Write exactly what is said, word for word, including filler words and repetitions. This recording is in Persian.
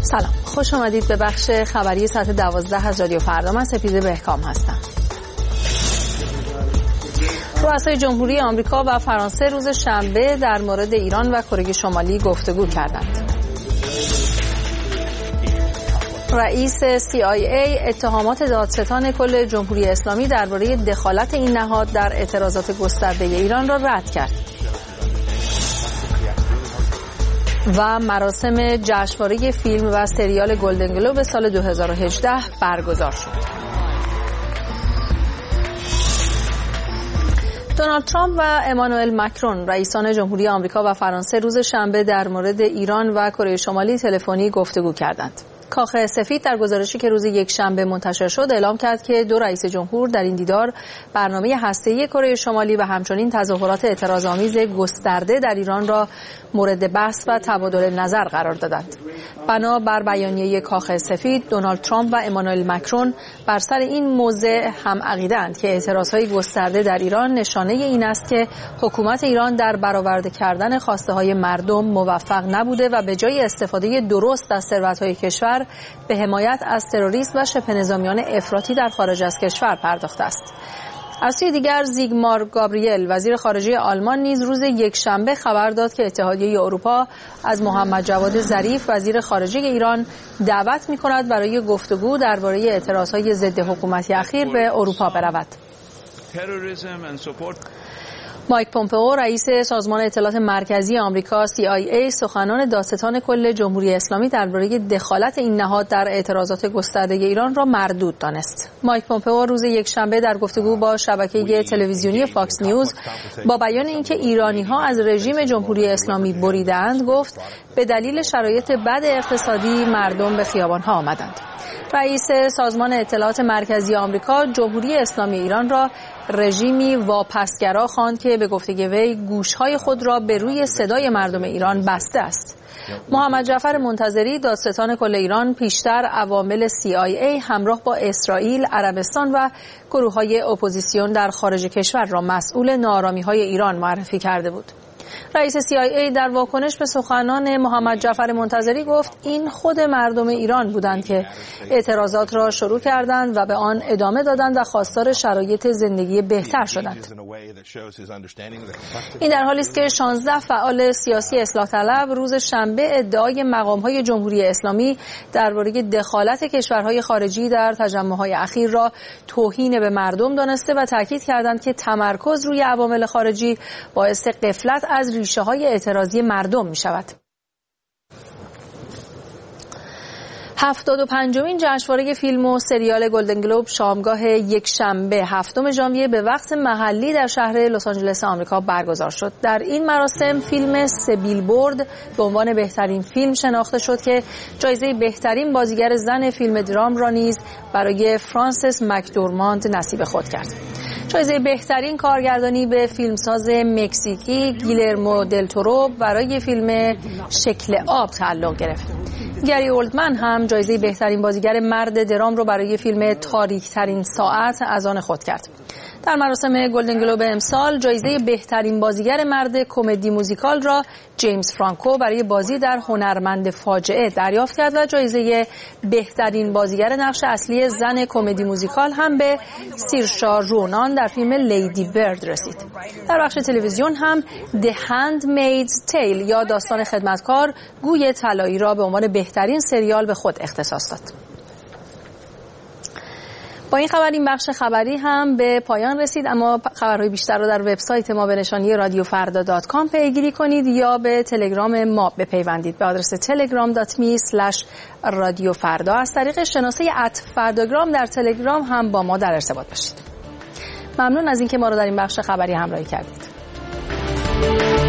سلام، خوش آمدید به بخش خبری ساعت دوازده از رادیو فردا. من سپیده بهکام هستم. رؤسای جمهوری آمریکا و فرانسه روز شنبه در مورد ایران و کره شمالی گفتگو کردند. رئیس سی آی ای اتهامات دادستان کل جمهوری اسلامی درباره دخالت این نهاد در اعتراضات گسترده ایران را رد کرد. و مراسم جشنواره فیلم و سریال گلدن گلوب سال دو هزار و هجده برگزار شد. دونالد ترامپ و امانوئل ماکرون رئیسان جمهوری آمریکا و فرانسه روز شنبه در مورد ایران و کره شمالی تلفنی گفتگو کردند. کاخ سفید در گزارشی که روز یک شنبه منتشر شد اعلام کرد که دو رئیس جمهور در این دیدار برنامه هسته‌ای کره شمالی و همچنین تظاهرات اعتراض‌آمیز گسترده در ایران را مورد بحث و تبادل نظر قرار دادند. بنا بر بیانیه کاخ سفید، دونالد ترامپ و امانوئل ماکرون بر سر این موضوع هم عقیده‌اند که اعتراض‌های گسترده در ایران نشانه این است که حکومت ایران در برآورده کردن خواسته‌های مردم موفق نبوده و به جای استفاده درست از ثروت‌های کشور به حمایت از تروریسم و شبه نظامیان افراطی در خارج از کشور پرداخته است. از سوی دیگر زیگمار گابریل وزیر خارجه آلمان نیز روز یکشنبه خبر داد که اتحادیه اروپا از محمد جواد ظریف وزیر خارجه ایران دعوت می‌کند برای گفتگو درباره اعتراضهای ضد حکومتی اخیر به اروپا برود. مایک پومپئو رئیس سازمان اطلاعات مرکزی آمریکا سی آی ای سخنان دادستان کل جمهوری اسلامی درباره دخالت این نهاد در اعتراضات گسترده ایران را مردود دانست. مایک پومپئو روز یکشنبه در گفتگو با شبکه تلویزیونی فاکس نیوز با بیان اینکه ایرانی‌ها از رژیم جمهوری اسلامی بریدند گفت به دلیل شرایط بد اقتصادی مردم به خیابان‌ها آمدند. رئیس سازمان اطلاعات مرکزی آمریکا جمهوری اسلامی ایران را رژیمی واپسگرا خواند که به گفته وی گوش‌های خود را به روی صدای مردم ایران بسته است. محمد جعفر منتظری دادستان کل ایران پیشتر عوامل سی آی ای همراه با اسرائیل، عربستان و گروه‌های اپوزیسیون در خارج کشور را مسئول ناآرامی‌های ایران معرفی کرده بود. رئیس سی آی ای در واکنش به سخنان محمد جعفر منتظری گفت این خود مردم ایران بودند که اعتراضات را شروع کردند و به آن ادامه دادند و خواستار شرایط زندگی بهتر شدند. این در حالی است که شانزده فعال سیاسی اصلاح طلب روز شنبه ادعای مقام‌های جمهوری اسلامی درباره دخالت کشورهای خارجی در تجمع‌های اخیر را توهین به مردم دانسته و تاکید کردند که تمرکز روی عوامل خارجی باعث غفلت از ریشه‌های اعتراضی مردم می‌شود. هفتاد و پنجمین جشنواره فیلم و سریال گلدن گلوب شامگاه یکشنبه هفتم ژانویه به وقت محلی در شهر لس آنجلس آمریکا برگزار شد. در این مراسم فیلم سه بیلبورد به عنوان بهترین فیلم شناخته شد که جایزه بهترین بازیگر زن فیلم درام را نیز برای فرانسیس مکدورماند نصیب خود کرد. جایزه بهترین کارگردانی به فیلمساز مکزیکی گیلرمو دل تورو برای فیلم شکل آب تعلق گرفت. گری اولدمن هم جایزه بهترین بازیگر مرد درام رو برای فیلم تاریک‌ترین ساعت از آن خود کرد. در مراسم گلدن گلوب امسال جایزه بهترین بازیگر مرد کمدی موزیکال را جیمز فرانکو برای بازی در هنرمند فاجعه دریافت کرد و جایزه بهترین بازیگر نقش اصلی زن کمدی موزیکال هم به سیرشا رونان در فیلم لیدی برد رسید. در بخش تلویزیون هم The Handmaid's Tale یا داستان خدمتکار گوی طلایی را به عنوان بهترین سریال به خود اختصاص داد. با این خبر این بخش خبری هم به پایان رسید، اما خبرهای بیشتر رو در وبسایت ما به نشانی رادیو فردا دات کام پیگیری کنید یا به تلگرام ما بپیوندید به آدرس تلگرام دات می اسلش رادیو فردا. از طریق شناسه ات فرداگرام در تلگرام هم با ما در ارتباط باشید. ممنون از اینکه ما رو در این بخش خبری همراهی کردید.